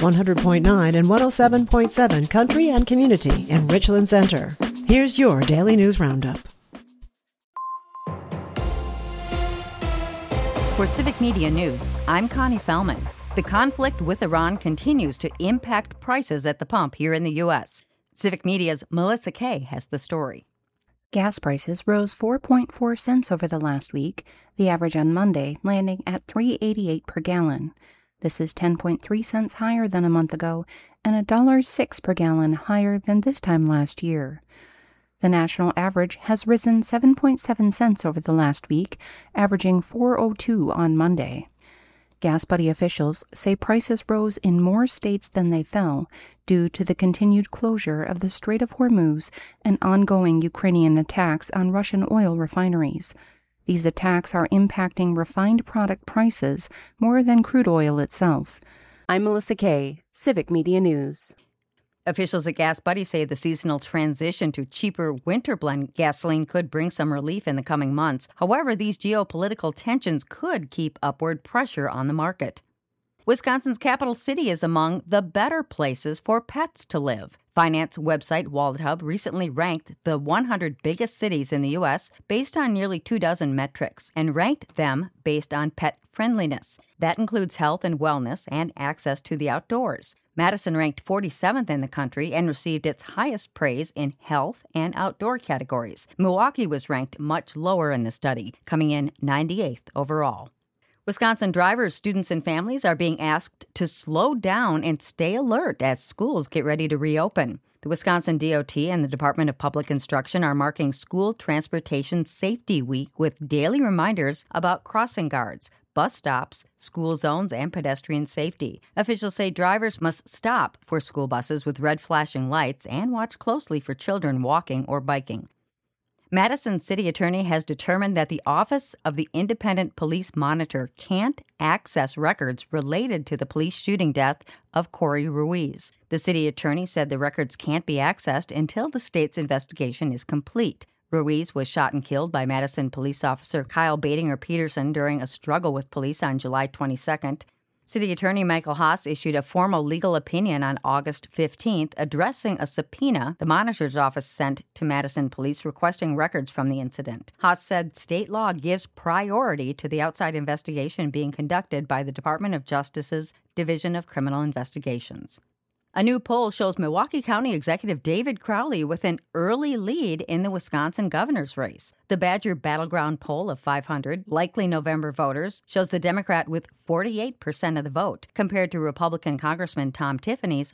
100.9 and 107.7 Country and Community in Richland Center. Here's your Daily News Roundup. For Civic Media News, I'm Connie Fellman. The conflict with Iran continues to impact prices at the pump here in the U.S. Civic Media's Melissa Kay has the story. Gas prices rose 4.4 cents over the last week, the average on Monday landing at $3.88 per gallon. This is 10.3 cents higher than a month ago and $1.06 per gallon higher than this time last year. The national average has risen 7.7 cents over the last week, averaging $4.02 on Monday. Gas Buddy officials say prices rose in more states than they fell due to the continued closure of the Strait of Hormuz and ongoing Ukrainian attacks on Russian oil refineries. These attacks are impacting refined product prices more than crude oil itself. I'm Melissa Kay, Civic Media News. Officials at Gas Buddy say the seasonal transition to cheaper winter blend gasoline could bring some relief in the coming months. However, these geopolitical tensions could keep upward pressure on the market. Wisconsin's capital city is among the better places for pets to live. Finance website WalletHub recently ranked the 100 biggest cities in the U.S. based on nearly 24 metrics and ranked them based on pet friendliness. That includes health and wellness and access to the outdoors. Madison ranked 47th in the country and received its highest praise in health and outdoor categories. Milwaukee was ranked much lower in the study, coming in 98th overall. Wisconsin drivers, students, and families are being asked to slow down and stay alert as schools get ready to reopen. The Wisconsin DOT and the Department of Public Instruction are marking School Transportation Safety Week with daily reminders about crossing guards, bus stops, school zones, and pedestrian safety. Officials say drivers must stop for school buses with red flashing lights and watch closely for children walking or biking. Madison City Attorney has determined that the Office of the Independent Police Monitor can't access records related to the police shooting death of Corey Ruiz. The city attorney said the records can't be accessed until the state's investigation is complete. Ruiz was shot and killed by Madison police officer Kyle Batinger Peterson during a struggle with police on July 22nd. City Attorney Michael Haas issued a formal legal opinion on August 15th addressing a subpoena the monitor's office sent to Madison police requesting records from the incident. Haas said state law gives priority to the outside investigation being conducted by the Department of Justice's Division of Criminal Investigations. A new poll shows Milwaukee County Executive David Crowley with an early lead in the Wisconsin governor's race. The Badger Battleground poll of 500 likely November voters shows the Democrat with 48% of the vote, compared to Republican Congressman Tom Tiffany's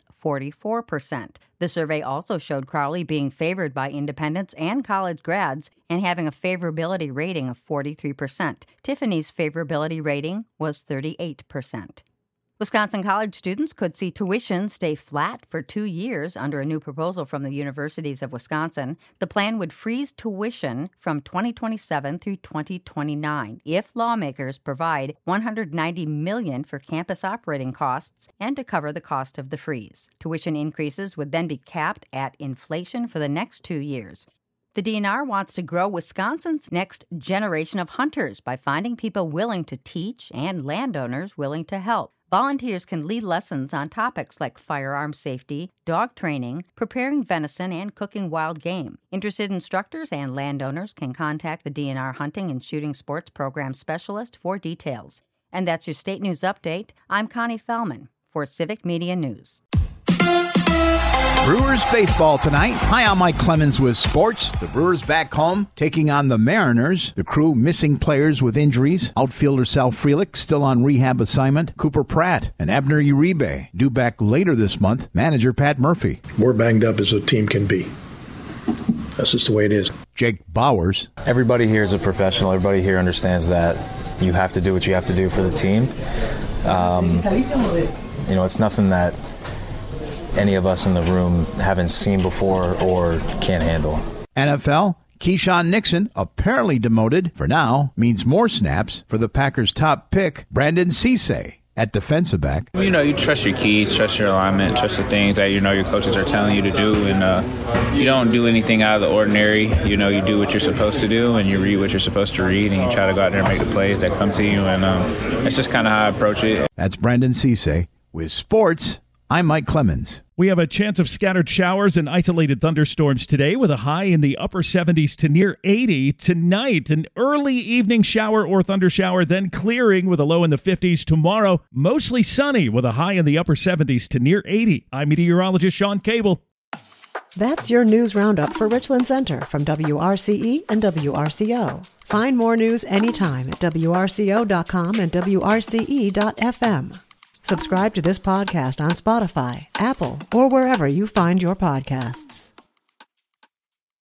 44%. The survey also showed Crowley being favored by independents and college grads and having a favorability rating of 43%. Tiffany's favorability rating was 38%. Wisconsin college students could see tuition stay flat for 2 years under a new proposal from the universities of Wisconsin. The plan would freeze tuition from 2027 through 2029 if lawmakers provide $190 million for campus operating costs and to cover the cost of the freeze. Tuition increases would then be capped at inflation for the next 2 years. The DNR wants to grow Wisconsin's next generation of hunters by finding people willing to teach and landowners willing to help. Volunteers can lead lessons on topics like firearm safety, dog training, preparing venison, and cooking wild game. Interested instructors and landowners can contact the DNR Hunting and Shooting Sports Program Specialist for details. And that's your State News Update. I'm Connie Fellman for Civic Media News. Brewers baseball tonight. Hi, I'm Mike Clemens with sports. The Brewers back home taking on the Mariners. The Crew missing players with injuries. Outfielder Sal Frelick still on rehab assignment. Cooper Pratt and Abner Uribe due back later this month. Manager Pat Murphy. More banged up as a team can be. That's just the way it is. Jake Bowers. Everybody here is a professional. Everybody here understands that you have to do what you have to do for the team. It's nothing that any of us in the room haven't seen before or can't handle. NFL, Keyshawn Nixon, apparently demoted for now, means more snaps for the Packers' top pick, Brandon Cisse, at defensive back. You trust your keys, trust your alignment, trust the things that your coaches are telling you to do, and you don't do anything out of the ordinary. You do what you're supposed to do, and you read what you're supposed to read, and you try to go out there and make the plays that come to you, and that's just kind of how I approach it. That's Brandon Cisse with sports I'm Mike Clemens. We have a chance of scattered showers and isolated thunderstorms today with a high in the upper 70s to near 80. Tonight, an early evening shower or thundershower, then clearing with a low in the 50s. Tomorrow, mostly sunny with a high in the upper 70s to near 80. I'm meteorologist Sean Cable. That's your news roundup for Richland Center from WRCE and WRCO. Find more news anytime at WRCO.com and WRCE.FM. Subscribe to this podcast on Spotify, Apple, or wherever you find your podcasts.